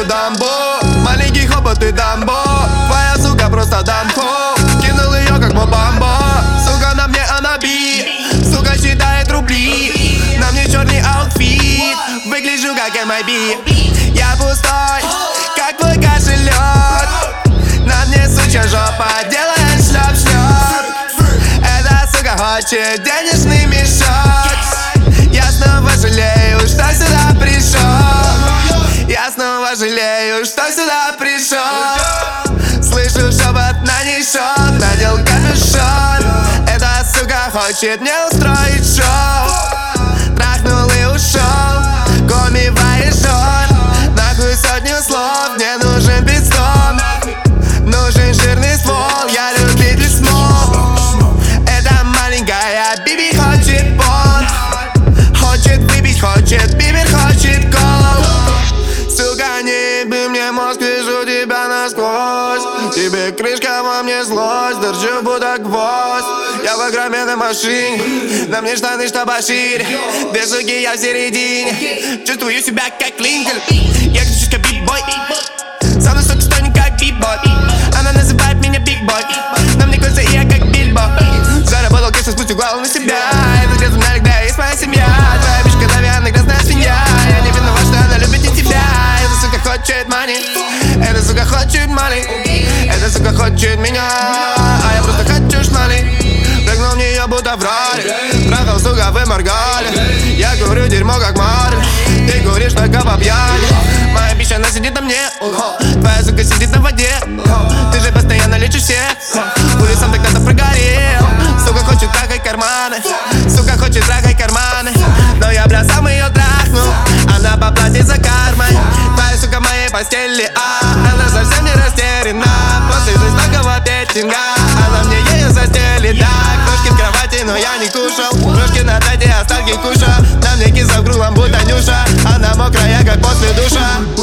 свою дамбу. Маленький хобот и дамбо. Твоя сука просто дамбо. Кинул ее как бамбо. Сука, на мне она бит. Сука считает рубли. На мне черный аутфит. Выгляжу как MIB. Я пустой, как твой кошелек. На мне сучья жопа, делает шлеп-шлеп. Эта сука хочет денежный мешок. Я снова жалею, что сюда пришел. Я снова жалею, что сюда пришел. Слышу шепот, на ней шот, надел капюшон. Эта сука хочет мне устроить шоу. Трахнул и ушел, коми вайшон. Нахуй сотню слов, мне нужен пистон. Нужен жирный ствол, я любитель смол. Эта маленькая биби хочет пон. Хочет выпить, хочет бибер, хочет кол. Сука, не еби мне мозг, вижу тебя насквозь. Тебе крышка, во мне злость, держу будто гвоздь. Я в огроменной машине, на мне штаны, что пошире. Две суки, я в середине, чувствую себя как Линкольн. Я хочу как биг-бой. Со мной сука, что не как биг-бой. Она называет меня биг-бой. На мне кольца, и я как Бильбо. Заработал кэш, спустил голову на себя. Это грязно налегда, есть моя семья. Твоя бичка дровяная, грязная свинья. Я не виноват, что она любит не тебя. Эта сука хочет money. Эта сука хочет money. Эта сука хочет меня. А я просто хочу шмали. Прыгнул в нее, будто в роли. Трахал, сука, вы моргали. Я курю дерьмо, как Марли. Ты куришь только по пьяни. Моя пища, она сидит на мне. Твоя сука сидит на воде. Ты же постоянно лечишь всех. Улицам ты когда-то прогорел. Сука хочет трахать карманы. Сука хочет трахать карманы. Но я, бля, сам ее трахну. Она поплатит за кармой. Твоя сука в моей постели, она совсем не растеряна. После жестокого петинга она мне ею застелит. Так, ножки в кровати, но я не кушал. Ножки на дайте, остатки куша. На мне киза в круглом, будто Нюша. Она мокрая, как после душа.